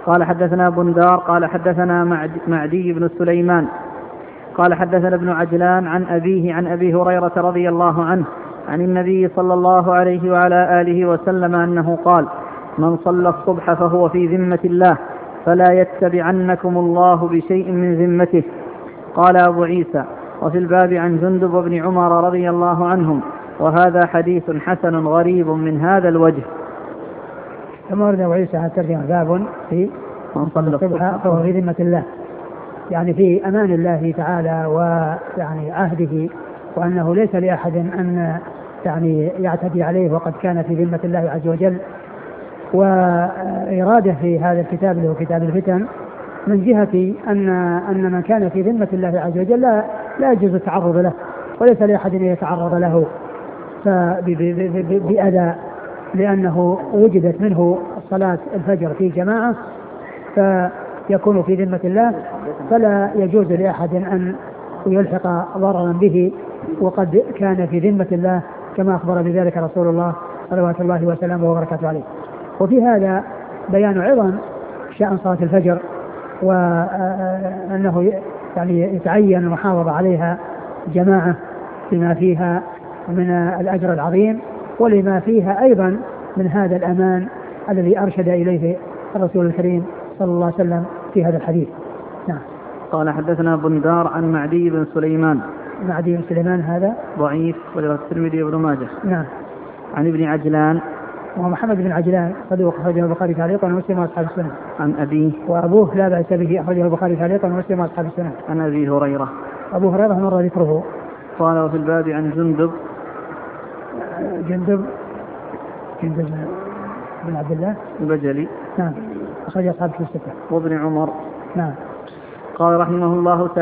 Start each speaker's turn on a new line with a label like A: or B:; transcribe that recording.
A: قال حدثنا بندار قال حدثنا معدي بن سليمان قال حدثنا ابن عجلان عن أبيه عن أبي هريرة رضي الله عنه عن النبي صلى الله عليه وعلى آله وسلم أنه قال: من صلى الصبح فهو في ذمة الله فلا يتبعنكم الله بشيء من ذمته. قال أبو عيسى: وفي الباب عن جندب وابن عمر رضي الله عنهم، وهذا حديث حسن غريب من هذا الوجه.
B: ثم ورد أبو عيسى هذا الترجمة: باب في من صلى الصبح فهو في ذمة الله، يعني في أمان الله تعالى ويعني عهده، وأنه ليس لأحد أن يعني يعتدي عليه وقد كان في ذمة الله عز وجل. وإرادة في هذا الكتاب اللي هو كتاب الفتن من جهة أن من كان في ذمة الله عز وجل لا يجوز التعرض له، وليس لأحد أن يتعرض له بأذى، لأنه وجدت منه صلاة الفجر في جماعة فيكون في ذمة الله، فلا يجوز لأحد أن يلحق ضررا به وقد كان في ذمة الله، كما أخبر بذلك رسول الله صلوات الله وسلامه وبركاته عليه. وفي هذا بيان عظم شأن صلاة الفجر، وأنه يعني يتعين المحافظة عليها جماعة لما فيها من الأجر العظيم، ولما فيها أيضا من هذا الأمان الذي أرشد إليه الرسول الكريم صلى الله عليه وسلم في هذا الحديث. نعم.
A: قال حدثنا بندار عن معدي بن سليمان.
B: معدي بن سليمان هذا
A: ضعيف وله الترمذي وابن ماجه.
B: نعم.
A: عن ابن عجلان
B: ومحمد بن عجلان صدوق أخرجه البخاري تعليقا ومسلم وأصحاب السنن.
A: عن أبيه
B: وأبوه لا بأس به أخرجه البخاري تعليقا ومسلم وأصحاب السنن.
A: عن أبي هريرة.
B: أبو هريرة مر ذكره.
A: قال: وفي الباب عن جندب
B: بن عبد الله
A: البجلي.
B: نعم. أخرج أصحاب الستة.
A: وابن عمر.
B: نعم.
A: قال رحمه الله تعالى: